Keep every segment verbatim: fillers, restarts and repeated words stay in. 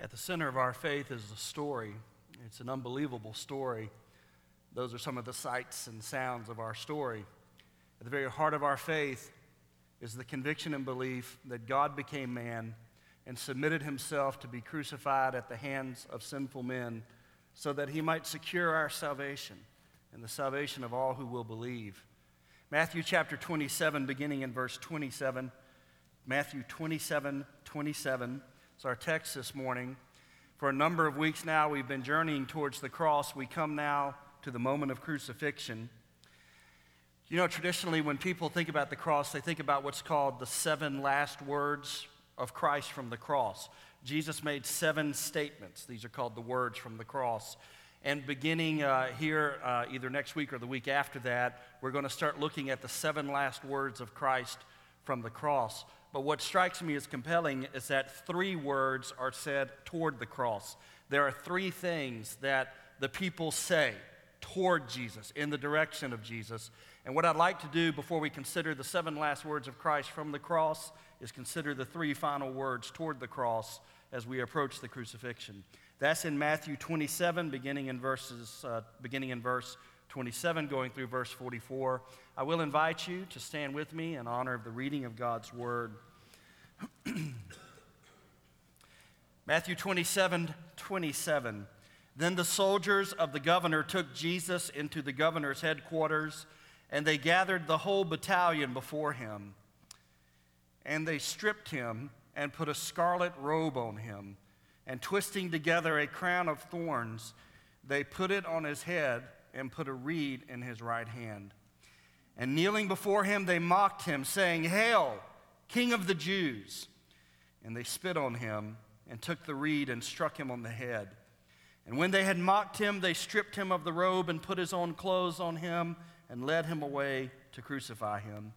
At the center of our faith is a story. It's an unbelievable story. Those are some of the sights and sounds of our story. At the very heart of our faith is the conviction and belief that God became man and submitted himself to be crucified at the hands of sinful men so that he might secure our salvation and the salvation of all who will believe. Matthew chapter twenty-seven, beginning in verse twenty-seven. Matthew twenty-seven, twenty-seven. It's our text this morning. For a number of weeks now, we've been journeying towards the cross. We come now to the moment of crucifixion. You know, traditionally, when people think about the cross, they think about what's called the seven last words of Christ from the cross. Jesus made seven statements. These are called the words from the cross. And beginning uh, here, uh, either next week or the week after that, we're going to start looking at the seven last words of Christ from the cross. But what strikes me as compelling is that three words are said toward the cross. There are three things that the people say toward Jesus, in the direction of Jesus. And what I'd like to do before we consider the seven last words of Christ from the cross is consider the three final words toward the cross as we approach the crucifixion. That's in Matthew twenty-seven, beginning in verses, uh, beginning in verse twenty-seven, going through verse forty-four. I will invite you to stand with me in honor of the reading of God's word. Matthew twenty-seven, twenty-seven. Then the soldiers of the governor took Jesus into the governor's headquarters, and they gathered the whole battalion before him. And they stripped him and put a scarlet robe on him, and twisting together a crown of thorns, they put it on his head and put a reed in his right hand. And kneeling before him, they mocked him, saying, "Hail, King of the Jews!" And they spit on him and took the reed and struck him on the head. And when they had mocked him, they stripped him of the robe and put his own clothes on him and led him away to crucify him.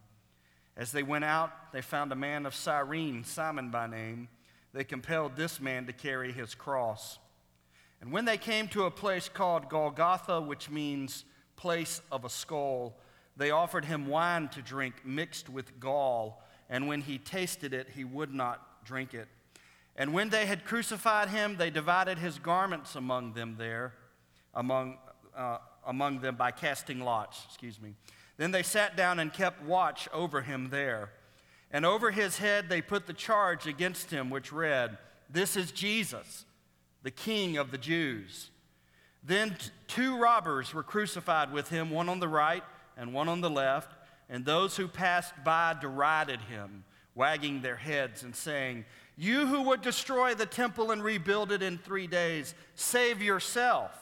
As they went out, they found a man of Cyrene, Simon by name. They compelled this man to carry his cross. And when they came to a place called Golgotha, which means place of a skull, they offered him wine to drink mixed with gall, and when he tasted it, he would not drink it. And when they had crucified him, they divided his garments among them there, among, uh, among them by casting lots, excuse me. Then they sat down and kept watch over him there. And over his head they put the charge against him, which read, "This is Jesus, the King of the Jews." Then t- two robbers were crucified with him, one on the right and one on the left. And those who passed by derided him, wagging their heads and saying, "You who would destroy the temple and rebuild it in three days, save yourself.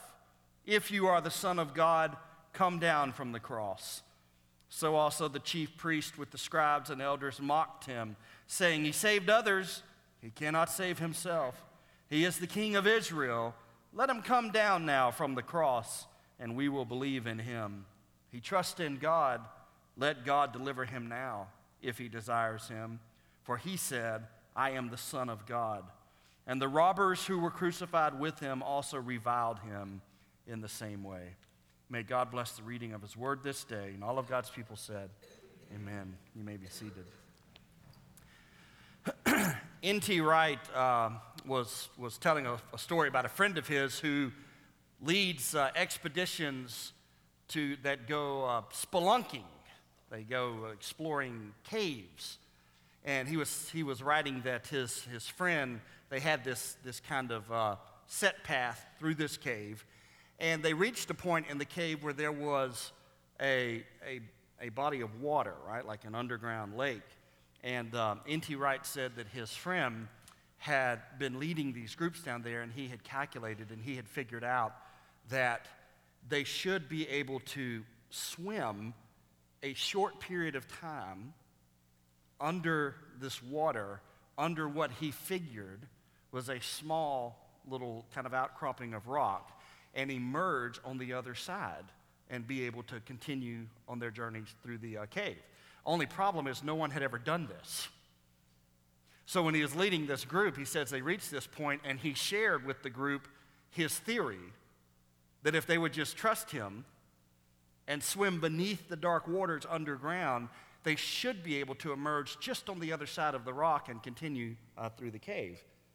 If you are the Son of God, come down from the cross." So also the chief priest with the scribes and elders mocked him, saying, "He saved others, he cannot save himself. He is the King of Israel. Let him come down now from the cross, and we will believe in him. He trusts in God. Let God deliver him now, if he desires him. For he said, 'I am the Son of God.'" And the robbers who were crucified with him also reviled him in the same way. May God bless the reading of his word this day. And all of God's people said, amen. You may be seated. N T Wright uh, was, was telling a, a story about a friend of his who leads uh, expeditions to, that go uh, spelunking. They go exploring caves. And he was, he was writing that his, his friend, they had this, this kind of uh, set path through this cave. And they reached a point in the cave where there was a, a, a body of water, right, like an underground lake. And um, N T Wright said that his friend had been leading these groups down there, and he had calculated and he had figured out that they should be able to swim a short period of time under this water, under what he figured was a small little kind of outcropping of rock, and emerge on the other side and be able to continue on their journeys through the uh, cave. Only problem is no one had ever done this. So when he was leading this group, he says they reached this point, and he shared with the group his theory that if they would just trust him and swim beneath the dark waters underground, they should be able to emerge just on the other side of the rock and continue uh, through the cave.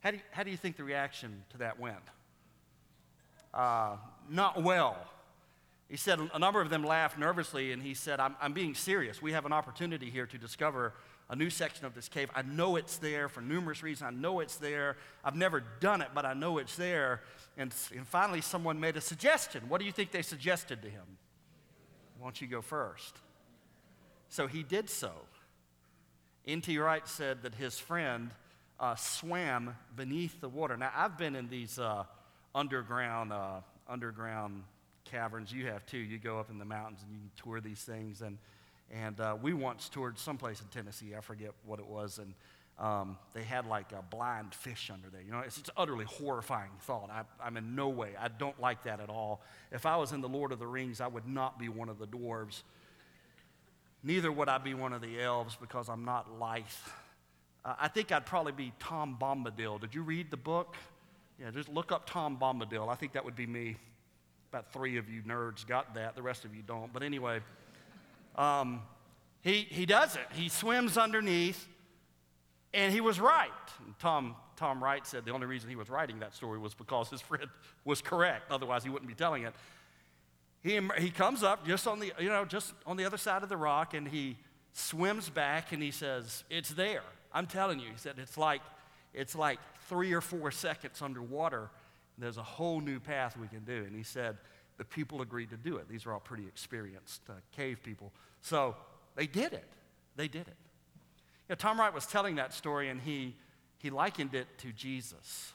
How do you, how do you think the reaction to that went? Uh, not well. He said a number of them laughed nervously, and he said, I'm, I'm being serious. We have an opportunity here to discover a new section of this cave. I know it's there for numerous reasons. I know it's there. I've never done it, but I know it's there. And, and finally, someone made a suggestion. What do you think they suggested to him? Why don't you go first? So he did so. N T Wright said that his friend uh, swam beneath the water. Now, I've been in these uh, underground uh, underground caverns. You have too. You go up in the mountains and you can tour these things. And and uh, we once toured someplace in Tennessee. I forget what it was. And um, they had like a blind fish under there. You know, it's, it's utterly horrifying thought. I, I'm in no way. I don't like that at all. If I was in the Lord of the Rings, I would not be one of the dwarves. Neither would I be one of the elves because I'm not lithe. Uh, I think I'd probably be Tom Bombadil. Did you read the book? Yeah, just look up Tom Bombadil. I think that would be me. About three of you nerds got that. The rest of you don't. But anyway, um, he, he does it. He swims underneath, and he was right. And Tom, Tom Wright said the only reason he was writing that story was because his friend was correct. Otherwise, he wouldn't be telling it. He, he comes up just on the, you know, just on the other side of the rock, and he swims back, and he says, it's there. I'm telling you. He said, it's like, it's like three or four seconds underwater. There's a whole new path we can do. And he said, the people agreed to do it. These are all pretty experienced uh, cave people. So they did it. They did it. You know, Tom Wright was telling that story, and he, he likened it to Jesus.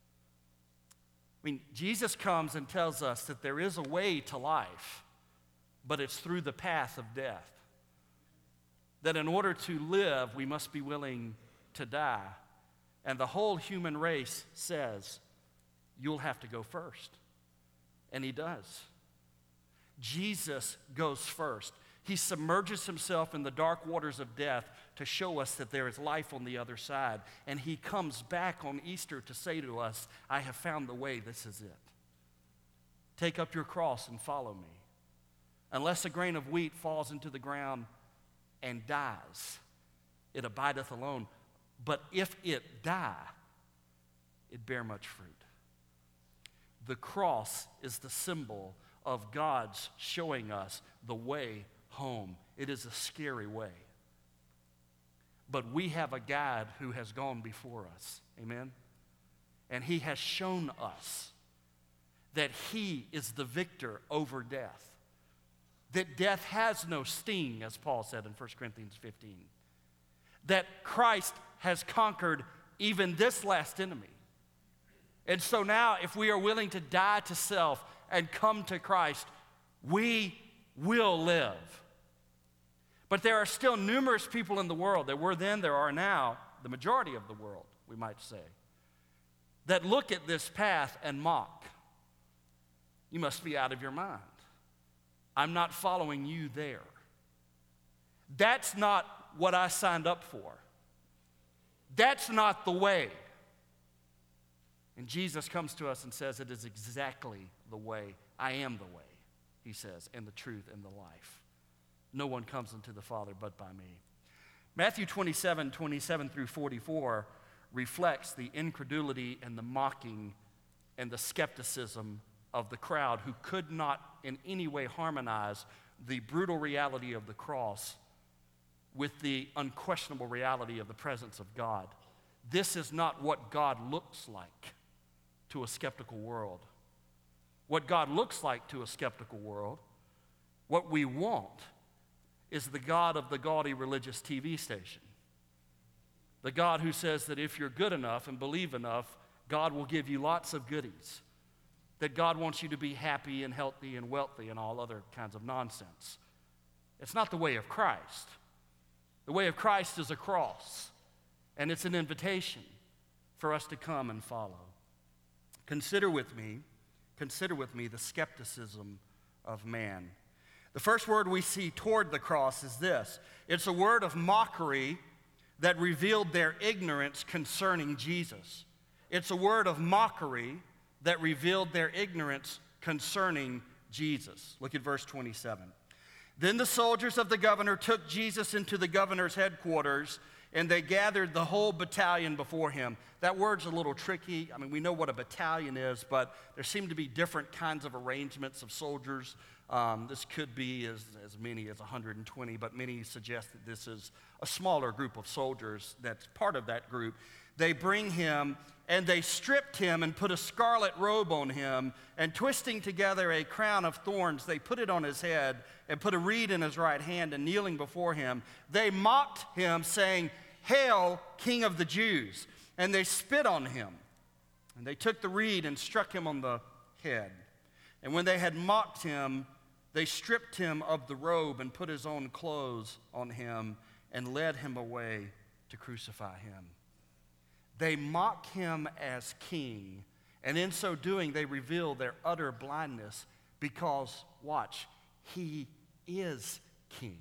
I mean, Jesus comes and tells us that there is a way to life, but it's through the path of death. That in order to live, we must be willing to die. And the whole human race says, you'll have to go first. And he does. Jesus goes first. He submerges himself in the dark waters of death to show us that there is life on the other side. And he comes back on Easter to say to us, I have found the way, this is it. Take up your cross and follow me. Unless a grain of wheat falls into the ground and dies, it abideth alone. But if it die, it bear much fruit. The cross is the symbol of God's showing us the way home. It is a scary way. But we have a guide who has gone before us. Amen? And he has shown us that he is the victor over death. That death has no sting, as Paul said in First Corinthians fifteen. That Christ has conquered even this last enemy. And so now, if we are willing to die to self and come to Christ, we will live. But there are still numerous people in the world, there were then, there are now, the majority of the world, we might say, that look at this path and mock. You must be out of your mind. I'm not following you there. That's not what I signed up for. That's not the way. And Jesus comes to us and says, it is exactly the way. I am the way, he says, and the truth and the life. No one comes unto the Father but by me. Matthew twenty-seven, twenty-seven through forty-four reflects the incredulity and the mocking and the skepticism of the crowd who could not in any way harmonize the brutal reality of the cross with the unquestionable reality of the presence of God. This is not what God looks like to a skeptical world. What God looks like to a skeptical world, what we want, is the God of the gaudy religious T V station. The God who says that if you're good enough and believe enough, God will give you lots of goodies. That God wants you to be happy and healthy and wealthy and all other kinds of nonsense. It's not the way of Christ. The way of Christ is a cross, and it's an invitation for us to come and follow. Consider with me, consider with me the skepticism of man. The first word we see toward the cross is this. It's a word of mockery that revealed their ignorance concerning Jesus. It's a word of mockery that revealed their ignorance concerning Jesus. Look at verse twenty-seven. Then the soldiers of the governor took Jesus into the governor's headquarters, and they gathered the whole battalion before him. That word's a little tricky. I mean, we know what a battalion is, but there seem to be different kinds of arrangements of soldiers. Um, this could be as, as many as one hundred twenty, but many suggest that this is a smaller group of soldiers that's part of that group. They bring him, and they stripped him and put a scarlet robe on him, and twisting together a crown of thorns, they put it on his head and put a reed in his right hand, and kneeling before him, they mocked him, saying, "Hail, King of the Jews!" And they spit on him, and they took the reed and struck him on the head. And when they had mocked him, they stripped him of the robe and put his own clothes on him and led him away to crucify him. They mock him as king, and in so doing, they reveal their utter blindness because, watch, he is king.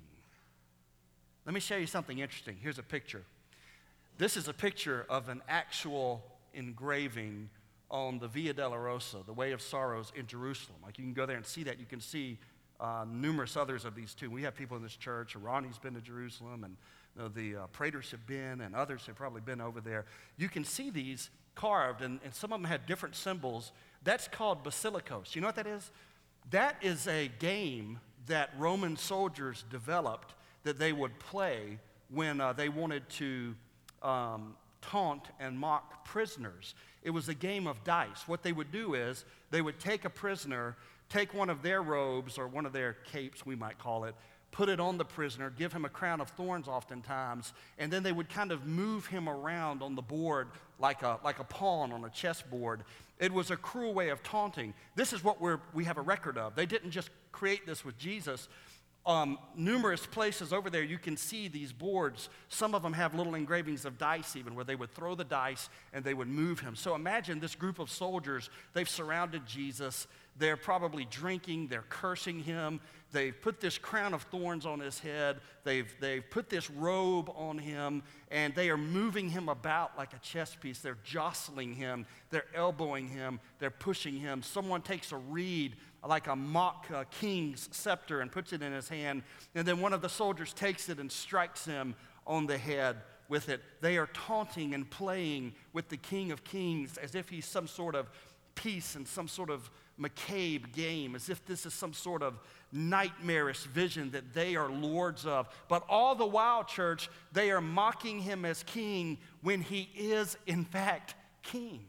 Let me show you something interesting. Here's a picture. This is a picture of an actual engraving on the Via Dolorosa, the Way of Sorrows in Jerusalem. Like, you can go there and see that. You can see uh, numerous others of these too. We have people in this church. Ronnie's been to Jerusalem, and you know, the uh, Praters have been, and others have probably been over there. You can see these carved, and, and some of them had different symbols. That's called basilikos. You know what that is? That is a game that Roman soldiers developed that they would play when uh, they wanted to um, taunt and mock prisoners. It was a game of dice. What they would do is they would take a prisoner, take one of their robes or one of their capes, we might call it, put it on the prisoner, give him a crown of thorns oftentimes, and then they would kind of move him around on the board like a, like a pawn on a chessboard. It was a cruel way of taunting. This is what we're, we have a record of. They didn't just create this with Jesus. Um, numerous places over there you can see these boards. Some of them have little engravings of dice even, where they would throw the dice and they would move him. So imagine this group of soldiers. They've surrounded Jesus. They're probably drinking. They're cursing him. They've put this crown of thorns on his head. They've, they've put this robe on him, and they are moving him about like a chess piece. They're jostling him. They're elbowing him. They're pushing him. Someone takes a reed, like a mock uh, king's scepter, and puts it in his hand, and then one of the soldiers takes it and strikes him on the head with it. They are taunting and playing with the King of Kings as if he's some sort of piece in some sort of macabre game, as if this is some sort of nightmarish vision that they are lords of. But all the while, church, they are mocking him as king when he is, in fact, king.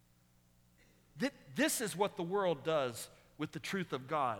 This is what the world does with the truth of God.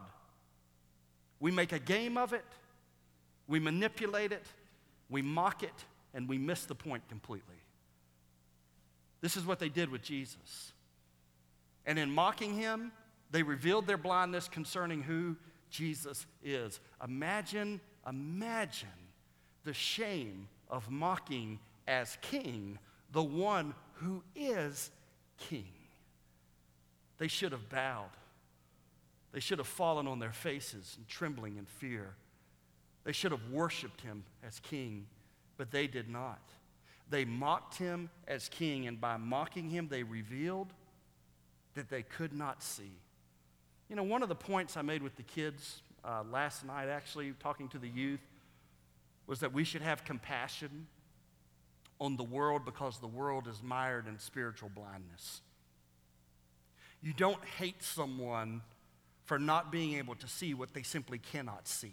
We make a game of it, we manipulate it, we mock it, and we miss the point completely. This is what they did with Jesus. And in mocking him, they revealed their blindness concerning who Jesus is. Imagine, imagine the shame of mocking as king the one who is king. They should have bowed. They should have fallen on their faces and trembling in fear. They should have worshiped him as king, but they did not. They mocked him as king, and by mocking him, they revealed that they could not see. You know, one of the points I made with the kids uh, last night, actually, talking to the youth, was that we should have compassion on the world because the world is mired in spiritual blindness. You don't hate someone for not being able to see what they simply cannot see.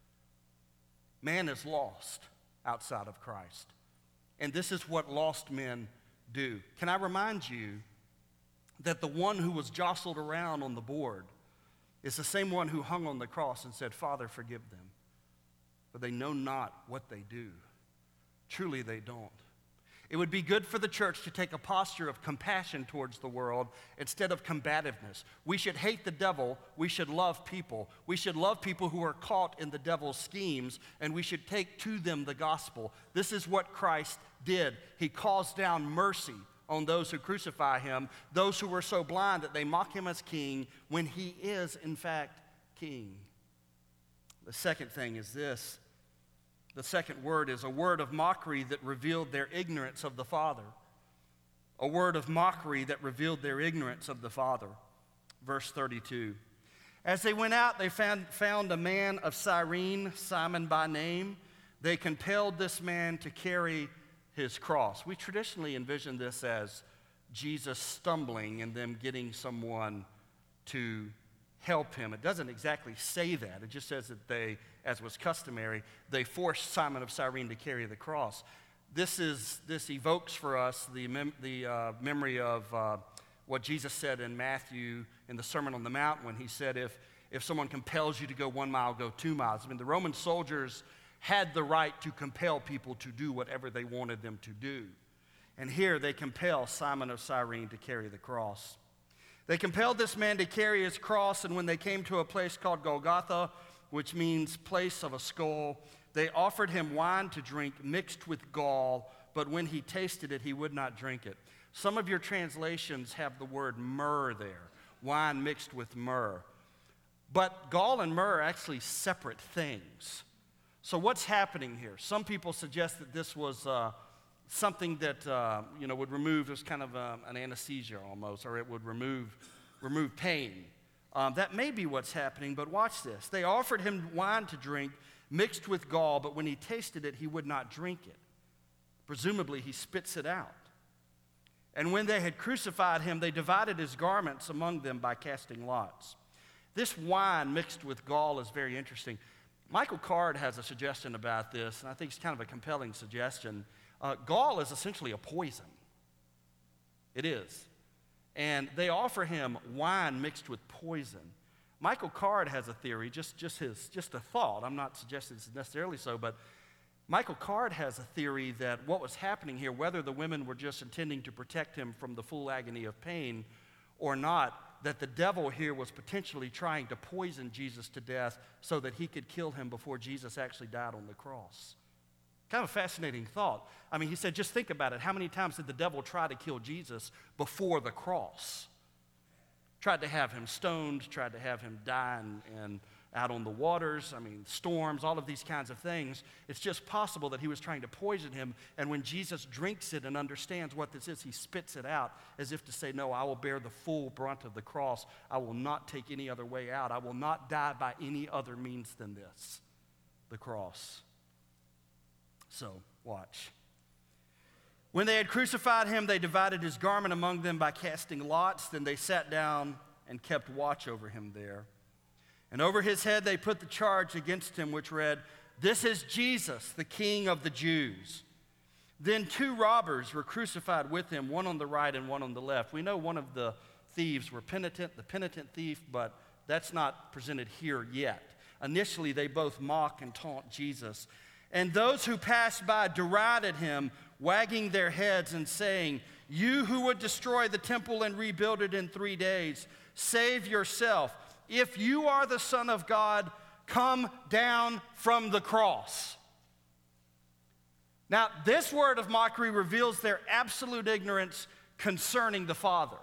Man is lost outside of Christ. And this is what lost men do. Can I remind you that the one who was jostled around on the board is the same one who hung on the cross and said, "Father, forgive them, for they know not what they do." Truly, they don't. It would be good for the church to take a posture of compassion towards the world instead of combativeness. We should hate the devil. We should love people. We should love people who are caught in the devil's schemes, and we should take to them the gospel. This is what Christ did. He calls down mercy on those who crucify him, those who were so blind that they mock him as king when he is, in fact, king. The second thing is this. The second word is a word of mockery that revealed their ignorance of the Father. A word of mockery that revealed their ignorance of the Father. Verse thirty-two. As they went out, they found, found a man of Cyrene, Simon by name. They compelled this man to carry his cross. We traditionally envision this as Jesus stumbling and them getting someone to help him. It doesn't exactly say that. It just says that they, as was customary, they forced Simon of Cyrene to carry the cross. This is this evokes for us the, mem- the uh, memory of uh, what Jesus said in Matthew in the Sermon on the Mount when he said, if, if someone compels you to go one mile, go two miles. I mean, the Roman soldiers had the right to compel people to do whatever they wanted them to do. And here they compel Simon of Cyrene to carry the cross. They compelled this man to carry his cross, and when they came to a place called Golgotha, which means place of a skull, they offered him wine to drink mixed with gall, but when he tasted it, he would not drink it. Some of your translations have the word myrrh there, wine mixed with myrrh. But gall and myrrh are actually separate things. So what's happening here? Some people suggest that this was uh, something that uh, you know would remove, it was kind of uh, an anesthesia almost, or it would remove, remove pain. Um, that may be what's happening, but watch this. They offered him wine to drink mixed with gall, but when he tasted it, he would not drink it. Presumably, he spits it out. And when they had crucified him, they divided his garments among them by casting lots. This wine mixed with gall is very interesting. Michael Card has a suggestion about this, and I think it's kind of a compelling suggestion. Uh, gall is essentially a poison. It is. And they offer him wine mixed with poison. Michael Card has a theory, just, just, his, just a thought. I'm not suggesting it's necessarily so, but Michael Card has a theory that what was happening here, whether the women were just intending to protect him from the full agony of pain or not, that the devil here was potentially trying to poison Jesus to death so that he could kill him before Jesus actually died on the cross. Kind of a fascinating thought. I mean, he said, just think about it. How many times did the devil try to kill Jesus before the cross? Tried to have him stoned, tried to have him die and, and out on the waters, I mean, storms, all of these kinds of things. It's just possible that he was trying to poison him, and when Jesus drinks it and understands what this is, he spits it out as if to say, no, I will bear the full brunt of the cross. I will not take any other way out. I will not die by any other means than this, the cross. So, watch. When they had crucified him, they divided his garment among them by casting lots. Then they sat down and kept watch over him there. And over his head they put the charge against him, which read, "This is Jesus, the King of the Jews." Then two robbers were crucified with him, one on the right and one on the left. We know one of the thieves were penitent, the penitent thief, but that's not presented here yet. Initially, they both mock and taunt Jesus. And those who passed by derided him, wagging their heads and saying, "You who would destroy the temple and rebuild it in three days, save yourself. If you are the Son of God, come down from the cross." Now, this word of mockery reveals their absolute ignorance concerning the Father.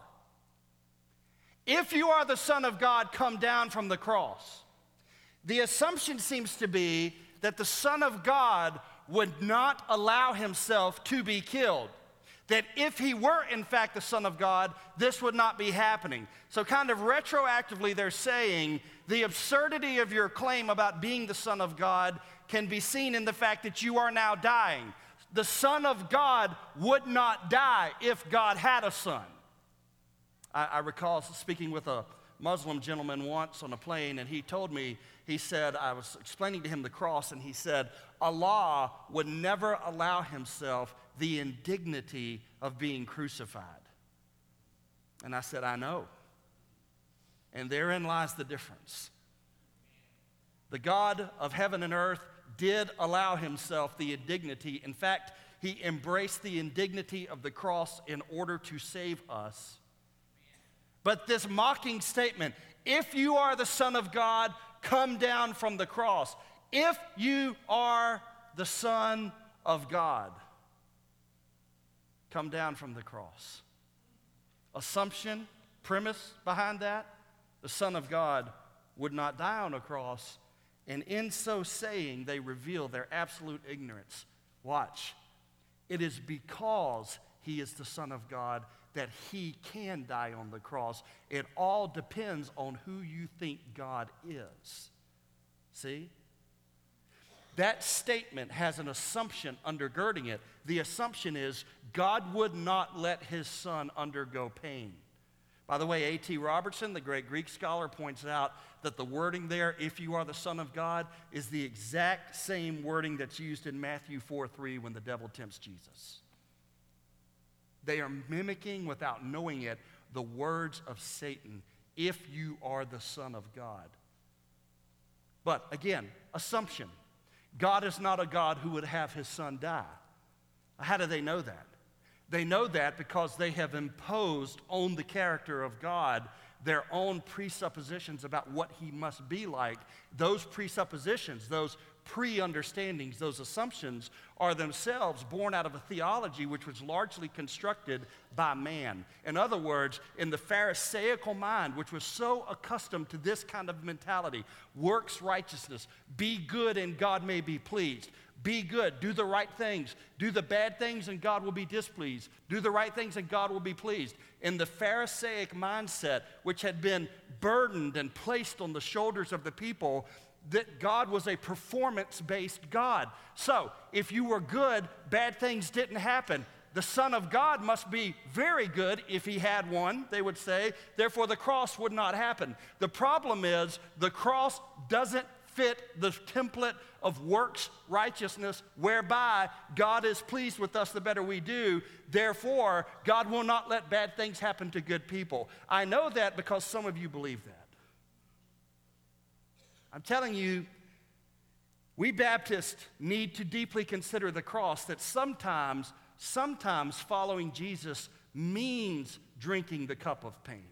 If you are the Son of God, come down from the cross. The assumption seems to be that the Son of God would not allow himself to be killed. That if he were, in fact, the Son of God, this would not be happening. So kind of retroactively, they're saying the absurdity of your claim about being the Son of God can be seen in the fact that you are now dying. The Son of God would not die if God had a son. I, I recall speaking with a Muslim gentleman once on a plane, and he told me, he said, I was explaining to him the cross, and he said, Allah would never allow himself the indignity of being crucified. And I said, I know. And therein lies the difference. The God of heaven and earth did allow himself the indignity. In fact, he embraced the indignity of the cross in order to save us. But this mocking statement, if you are the Son of God, come down from the cross. If you are the Son of God, come down from the cross. Assumption, premise behind that, the Son of God would not die on a cross, and in so saying, they reveal their absolute ignorance. Watch. It is because he is the Son of God that he can die on the cross. It all depends on who you think God is. See? that statement has an assumption undergirding it. The assumption is God would not let his son undergo pain. By the way, A T Robertson, the great Greek scholar, points out that the wording there, if you are the Son of God, is the exact same wording that's used in Matthew four three when the devil tempts Jesus. They are mimicking, without knowing it, the words of Satan, if you are the Son of God. But again, assumption. God is not a God who would have his son die. How do they know that? They know that because they have imposed on the character of God their own presuppositions about what he must be like. Those presuppositions, those pre-understandings, those assumptions are themselves born out of a theology which was largely constructed by man. In other words, in the Pharisaical mind, which was so accustomed to this kind of mentality, works righteousness, be good and God may be pleased. Be good, do the right things, do the bad things and God will be displeased. Do the right things and God will be pleased. In the Pharisaic mindset, which had been burdened and placed on the shoulders of the people, that God was a performance-based God. So, if you were good, bad things didn't happen. The Son of God must be very good if he had one, they would say. Therefore, the cross would not happen. The problem is the cross doesn't fit the template of works righteousness whereby God is pleased with us the better we do. Therefore, God will not let bad things happen to good people. I know that because some of you believe that. I'm telling you, we Baptists need to deeply consider the cross, that sometimes, sometimes following Jesus means drinking the cup of pain.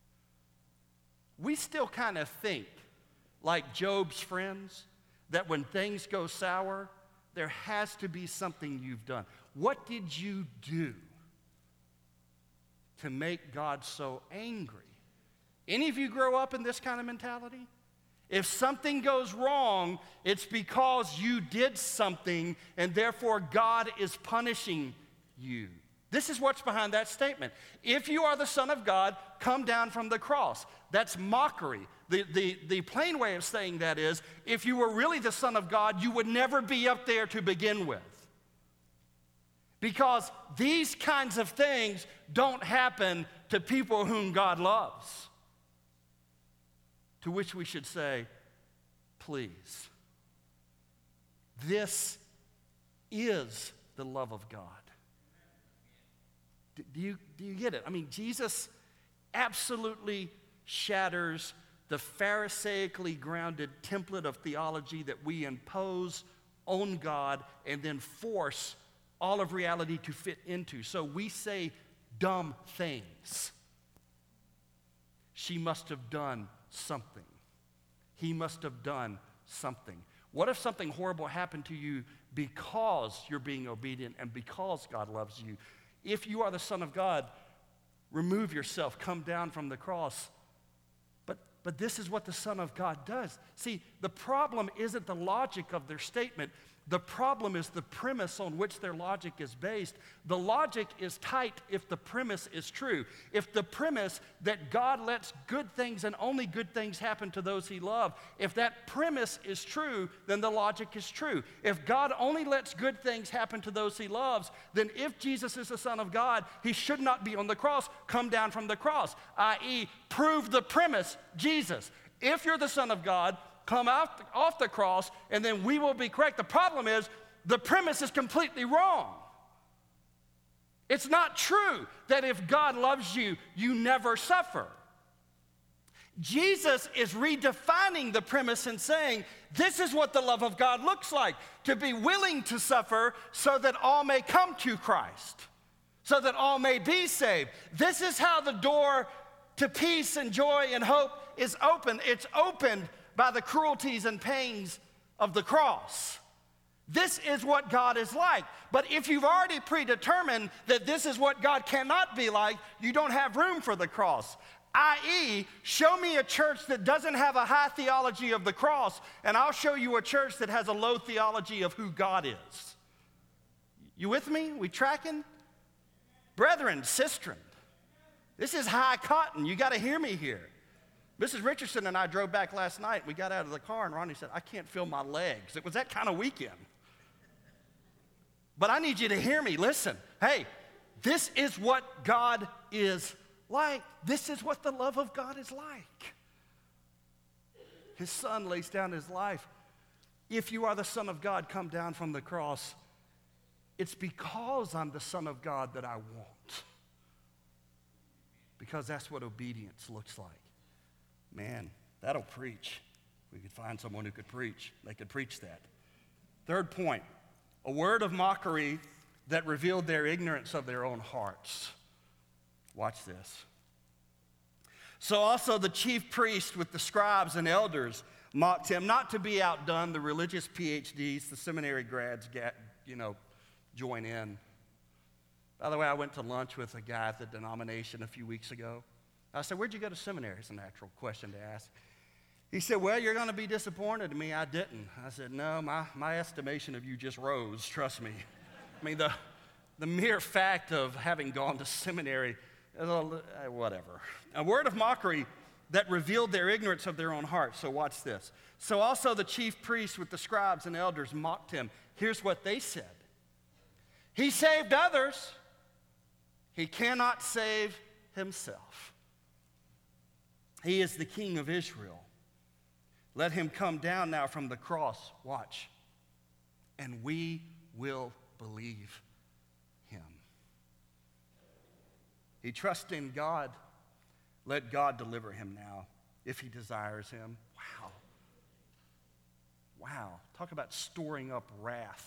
We still kind of think, like Job's friends, that when things go sour, there has to be something you've done. What did you do to make God so angry? Any of you grow up in this kind of mentality? If something goes wrong, it's because you did something, and therefore God is punishing you. This is what's behind that statement. If you are the Son of God, come down from the cross. That's mockery. The, the, the plain way of saying that is, if you were really the Son of God, you would never be up there to begin with. Because these kinds of things don't happen to people whom God loves. To which we should say, please. This is the love of God. Do you, do you get it? I mean, Jesus absolutely shatters the Pharisaically grounded template of theology that we impose on God and then force all of reality to fit into. So we say dumb things. She must have done something. He must have done something. What if something horrible happened to you because you're being obedient and because God loves you? If you are the Son of God, remove yourself, come down from the cross. But, but this is what the Son of God does. See, the problem isn't the logic of their statement. The problem is the premise on which their logic is based. The logic is tight if the premise is true. If the premise that God lets good things and only good things happen to those he loves, if that premise is true, then the logic is true. If God only lets good things happen to those he loves, then if Jesus is the Son of God, he should not be on the cross, come down from the cross, that is, prove the premise, Jesus. If you're the Son of God, come off the, off the cross, and then we will be correct. The problem is the premise is completely wrong. It's not true that if God loves you, you never suffer. Jesus is redefining the premise and saying, this is what the love of God looks like, to be willing to suffer so that all may come to Christ, so that all may be saved. This is how the door to peace and joy and hope is open. It's opened by the cruelties and pains of the cross. This is what God is like. But if you've already predetermined that this is what God cannot be like, you don't have room for the cross. that is, show me a church that doesn't have a high theology of the cross, and I'll show you a church that has a low theology of who God is. You with me? We tracking? Brethren, sistren, this is high cotton. You got to hear me here. Missus Richardson and I drove back last night. We got out of the car, and Ronnie said, I can't feel my legs. It was that kind of weekend. But I need you to hear me. Listen, hey, this is what God is like. This is what the love of God is like. His Son lays down his life. If you are the Son of God, come down from the cross. It's because I'm the Son of God that I want. Because that's what obedience looks like. Man, that'll preach. We could find someone who could preach. They could preach that. Third point, a word of mockery that revealed their ignorance of their own hearts. Watch this. So also the chief priest with the scribes and elders mocked him. Not to be outdone, the religious P H Ds, the seminary grads, get, you know, join in. By the way, I went to lunch with a guy at the denomination a few weeks ago. I said, where'd you go to seminary? It's a natural question to ask. He said, well, you're going to be disappointed in me. I didn't. I said, no, my, my estimation of you just rose, trust me. I mean, the, the mere fact of having gone to seminary, whatever. A word of mockery that revealed their ignorance of their own hearts. So watch this. So also the chief priests with the scribes and elders mocked him. Here's what they said. He saved others. He cannot save himself. He is the King of Israel. Let him come down now from the cross, watch, and we will believe him. He trusts in God. Let God deliver him now if he desires him. Wow. Wow. Talk about storing up wrath.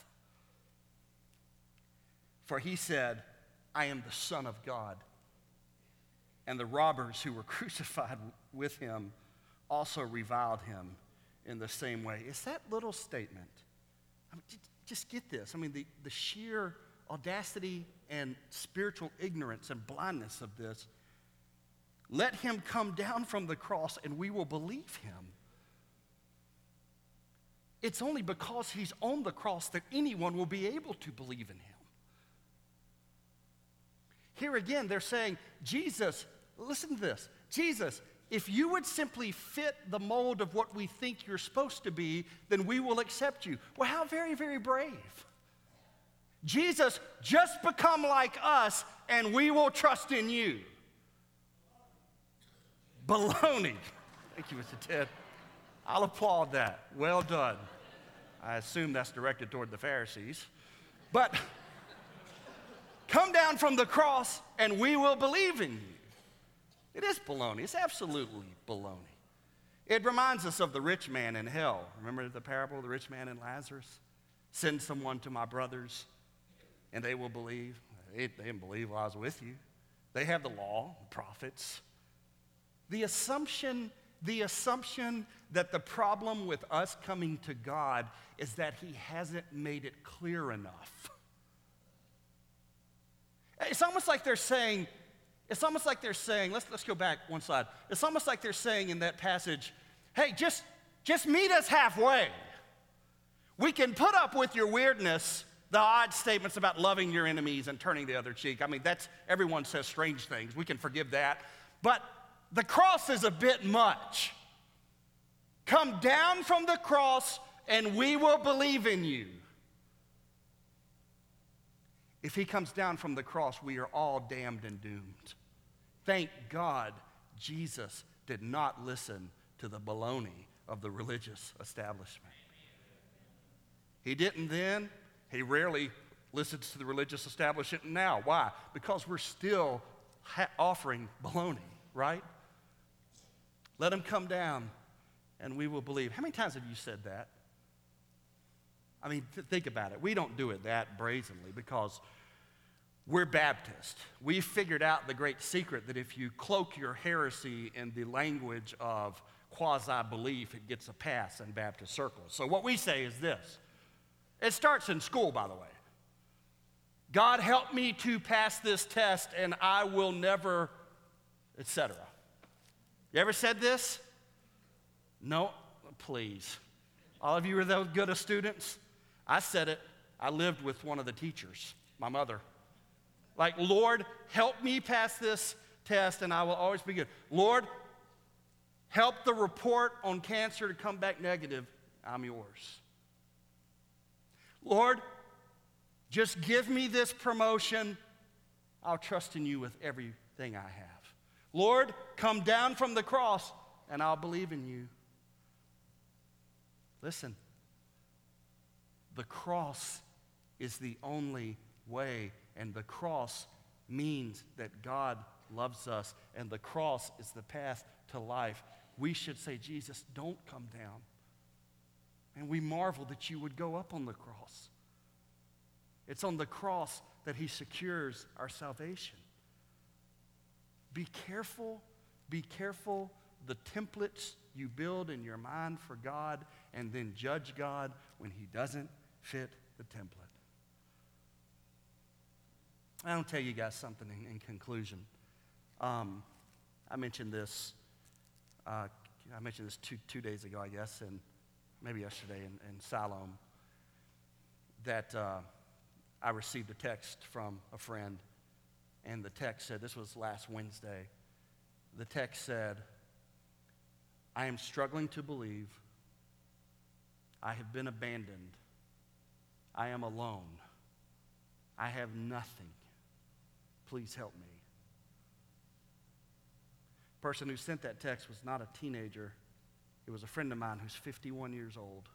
For he said, I am the Son of God. And the robbers who were crucified with him also reviled him in the same way. It's that little statement. I mean, just get this. I mean, the, the sheer audacity and spiritual ignorance and blindness of this. Let him come down from the cross and we will believe him. It's only because he's on the cross that anyone will be able to believe in him. Here again, they're saying, Jesus, listen to this. Jesus, if you would simply fit the mold of what we think you're supposed to be, then we will accept you. Well, how very, very brave. Jesus, just become like us and we will trust in you. Baloney. Thank you, Mister Ted. I'll applaud that. Well done. I assume that's directed toward the Pharisees. But come down from the cross and we will believe in you. It is baloney. It's absolutely baloney. It reminds us of the rich man in hell. Remember the parable of the rich man and Lazarus? Send someone to my brothers and they will believe. They, they didn't believe while I was with you. They have the law, the prophets. The assumption, the assumption that the problem with us coming to God is that he hasn't made it clear enough. It's almost like they're saying, it's almost like they're saying, let's, let's go back one slide. It's almost like they're saying in that passage, hey, just, just meet us halfway. We can put up with your weirdness, the odd statements about loving your enemies and turning the other cheek. I mean, that's, everyone says strange things. We can forgive that. But the cross is a bit much. Come down from the cross and we will believe in you. If he comes down from the cross, we are all damned and doomed. Thank God Jesus did not listen to the baloney of the religious establishment. He didn't then. He rarely listens to the religious establishment now. Why? Because we're still ha- offering baloney, right? Let him come down and we will believe. How many times have you said that? I mean, th- think about it. We don't do it that brazenly because we're Baptist. We figured out the great secret that if you cloak your heresy in the language of quasi-belief, it gets a pass in Baptist circles. So what we say is this. It starts in school, by the way. God help me to pass this test and I will never, et cetera. You ever said this? No, please. All of you are those good of students? I said it. I lived with one of the teachers, my mother. Like, Lord, help me pass this test and I will always be good. Lord, help the report on cancer to come back negative, I'm yours. Lord, just give me this promotion. I'll trust in you with everything I have. Lord, come down from the cross, and I'll believe in you. Listen, the cross is the only way, and the cross means that God loves us, and the cross is the path to life. We should say, Jesus, don't come down. And we marvel that you would go up on the cross. It's on the cross that he secures our salvation. Be careful, be careful the templates you build in your mind for God, and then judge God when he doesn't fit the template. I want to tell you guys something in, in conclusion. Um, I mentioned this, uh, I mentioned this two, two days ago, I guess, and maybe yesterday in, in Siloam, that uh, I received a text from a friend, and the text said, this was last Wednesday, the text said, I am struggling to believe. I have been abandoned. I am alone. I have nothing. Please help me. The person who sent that text was not a teenager. It was a friend of mine who's fifty-one years old.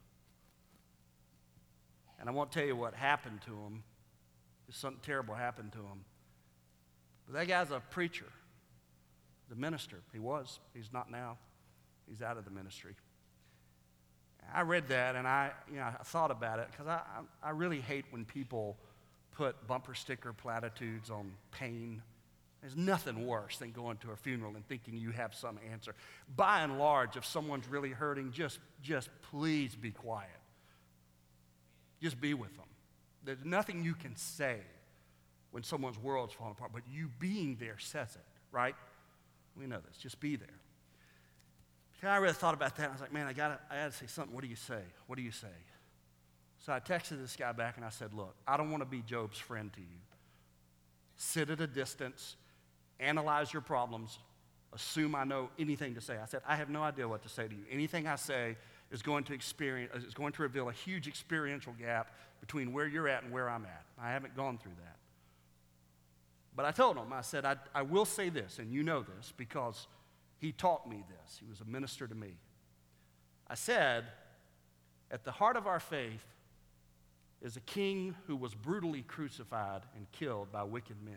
And I won't tell you what happened to him. Something terrible happened to him. But that guy's a preacher, the minister. He was. He's not now. He's out of the ministry. I read that, and I, you know, I thought about it, because I, I, I really hate when people put bumper sticker platitudes on pain. There's nothing worse than going to a funeral and thinking you have some answer. By and large, if someone's really hurting, just, just please be quiet. Just be with them. There's nothing you can say when someone's world's falling apart, but you being there says it, right? We know this. Just be there. I really thought about that. I was like, man, I gotta, I gotta say something. What do you say? What do you say? So I texted this guy back and I said, look, I don't want to be Job's friend to you. Sit at a distance, analyze your problems, assume I know anything to say. I said, I have no idea what to say to you. Anything I say is going to experience, is going to reveal a huge experiential gap between where you're at and where I'm at. I haven't gone through that. But I told him, I said, I, I will say this, and you know this, because he taught me this. He was a minister to me. I said, at the heart of our faith is a king who was brutally crucified and killed by wicked men,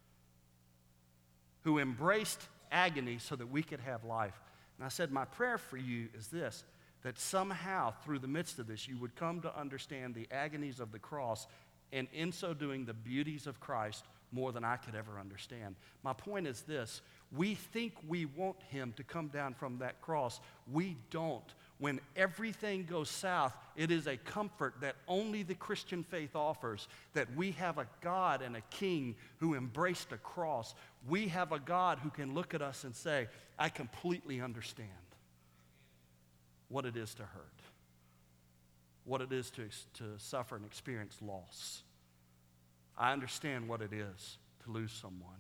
who embraced agony so that we could have life. And I said, my prayer for you is this, that somehow through the midst of this, you would come to understand the agonies of the cross, and in so doing, the beauties of Christ more than I could ever understand. My point is this, we think we want him to come down from that cross. We don't. When everything goes south, it is a comfort that only the Christian faith offers, that we have a God and a king who embraced a cross. We have a God who can look at us and say, I completely understand what it is to hurt, what it is to, to suffer and experience loss. I understand what it is to lose someone.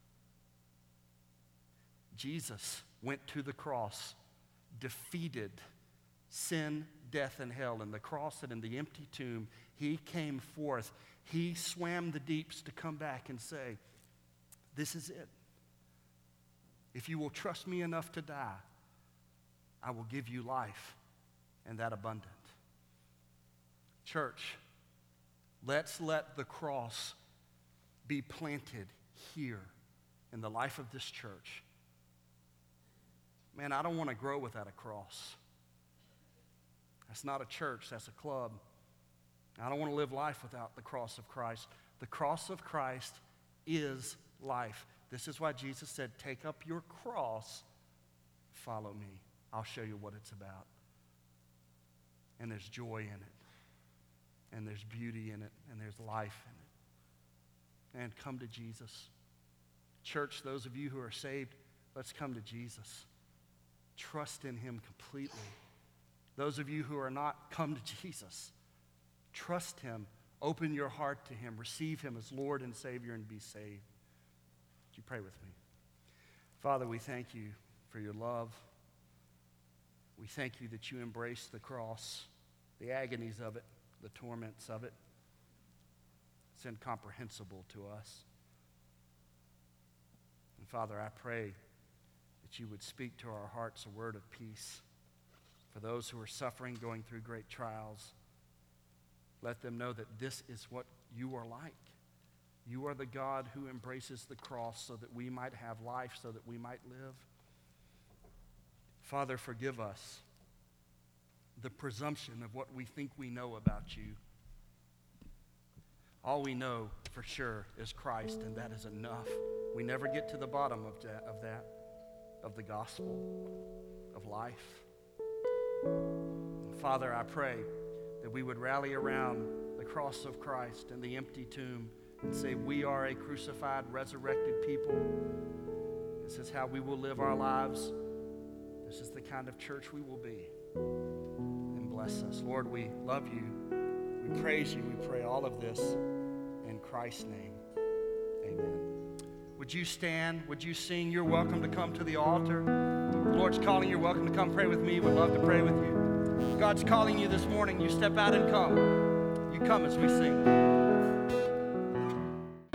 Jesus went to the cross, defeated sin, death, and hell. In the cross and in the empty tomb, he came forth. He swam the deeps to come back and say, this is it. If you will trust me enough to die, I will give you life, and that abundant. Church, let's let the cross be planted here in the life of this church. Man, I don't want to grow without a cross. That's not a church, that's a club. I don't want to live life without the cross of Christ. The cross of Christ is life. This is why Jesus said, take up your cross, follow me. I'll show you what it's about. And there's joy in it. And there's beauty in it. And there's life in it. And come to Jesus. Church, those of you who are saved, let's come to Jesus. Trust in him completely. Those of you who are not, come to Jesus. Trust him. Open your heart to him. Receive him as Lord and Savior and be saved. Would you pray with me? Father, we thank you for your love. We thank you that you embraced the cross, the agonies of it, the torments of it. It's incomprehensible to us. And Father, I pray that you would speak to our hearts a word of peace. For those who are suffering, going through great trials, let them know that this is what you are like. You are the God who embraces the cross so that we might have life, so that we might live. Father, forgive us the presumption of what we think we know about you. All we know for sure is Christ, and that is enough. We never get to the bottom of that, of that, of the gospel, of life. Father, I pray that we would rally around the cross of Christ and the empty tomb and say, we are a crucified, resurrected people. This is how we will live our lives. This is the kind of church we will be. And bless us. Lord, we love you. We praise you. We pray all of this in Christ's name. Amen. Would you stand? Would you sing? You're welcome to come to the altar. The Lord's calling you. You're welcome to come pray with me. We'd love to pray with you. God's calling you this morning. You step out and come. You come as we sing.